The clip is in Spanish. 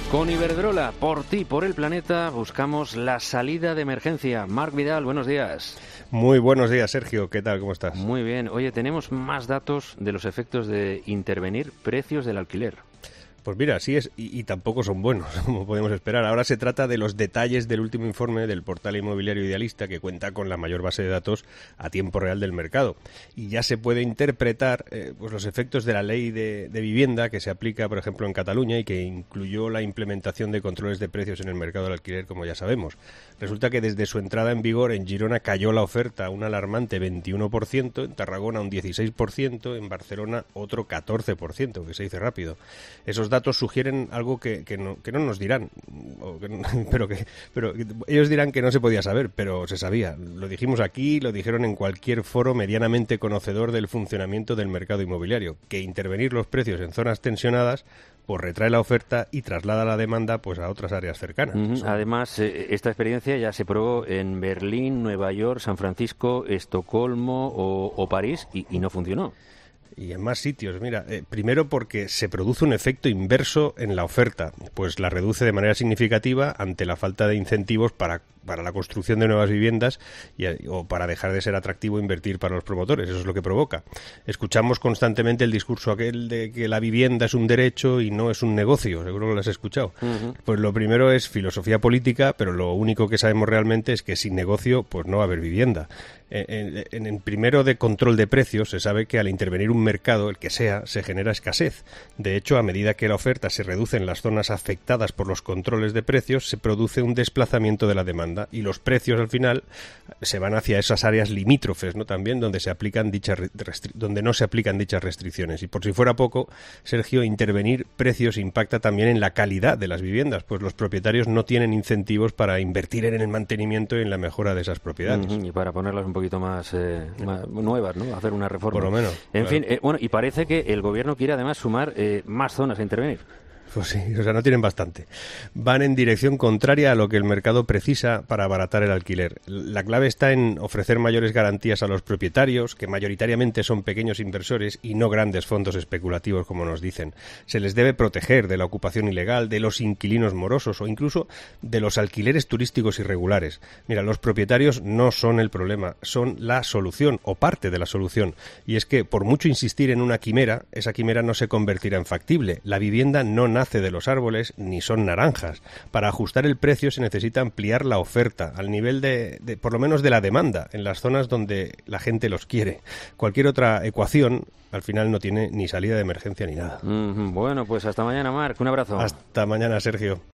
Con Iberdrola, por ti, por el planeta, buscamos la salida de emergencia. Marc Vidal, buenos días. Muy buenos días, Sergio. ¿Qué tal? ¿Cómo estás? Muy bien. Oye, tenemos más datos de los efectos de intervenir precios del alquiler. Pues mira, así es, y tampoco son buenos, como podemos esperar. Ahora se trata de los detalles del último informe del portal inmobiliario Idealista, que cuenta con la mayor base de datos a tiempo real del mercado. Y ya se puede interpretar pues los efectos de la ley de vivienda que se aplica, por ejemplo, en Cataluña y que incluyó la implementación de controles de precios en el mercado del alquiler, como ya sabemos. Resulta que desde su entrada en vigor en Girona cayó la oferta un alarmante 21%, en Tarragona un 16%, en Barcelona otro 14%, que se dice rápido. Esos datos sugieren algo que no nos dirán, pero ellos dirán que no se podía saber, pero se sabía. Lo dijimos aquí, lo dijeron en cualquier foro medianamente conocedor del funcionamiento del mercado inmobiliario, que intervenir los precios en zonas tensionadas pues retrae la oferta y traslada la demanda pues a otras áreas cercanas. Además, esta experiencia ya se probó en Berlín, Nueva York, San Francisco, Estocolmo o París y no funcionó. Y en más sitios, mira, primero porque se produce un efecto inverso en la oferta, pues la reduce de manera significativa ante la falta de incentivos para la construcción de nuevas viviendas o para dejar de ser atractivo invertir para los promotores. Eso es lo que provoca. Escuchamos constantemente el discurso aquel de que la vivienda es un derecho y no es un negocio. Seguro que lo has escuchado. Pues lo primero es filosofía política, pero lo único que sabemos realmente es que sin negocio pues no va a haber vivienda. En el primero de control de precios se sabe que al intervenir un mercado, el que sea, se genera escasez. De hecho, a medida que la oferta se reduce en las zonas afectadas por los controles de precios, se produce un desplazamiento de la demanda y los precios al final se van hacia esas áreas limítrofes, ¿no? También donde se aplican donde no se aplican dichas restricciones. Y por si fuera poco, Sergio, intervenir precios impacta también en la calidad de las viviendas, pues los propietarios no tienen incentivos para invertir en el mantenimiento y en la mejora de esas propiedades. Y para ponerlas un poquito más nuevas, ¿no? Hacer una reforma. Por lo menos. En fin, bueno, y parece que el gobierno quiere además sumar más zonas a intervenir. Pues sí, o sea, no tienen bastante. Van en dirección contraria a lo que el mercado precisa para abaratar el alquiler. La clave está en ofrecer mayores garantías a los propietarios, que mayoritariamente son pequeños inversores y no grandes fondos especulativos, como nos dicen. Se les debe proteger de la ocupación ilegal, de los inquilinos morosos o incluso de los alquileres turísticos irregulares. Mira, los propietarios no son el problema, son la solución o parte de la solución. Y es que, por mucho insistir en una quimera, esa quimera no se convertirá en factible. La vivienda no nace de los árboles ni son naranjas. Para ajustar el precio se necesita ampliar la oferta al nivel de por lo menos de la demanda en las zonas donde la gente los quiere. Cualquier otra ecuación al final no tiene ni salida de emergencia ni nada. Bueno, pues hasta mañana, Marc. Un abrazo. Hasta mañana, Sergio.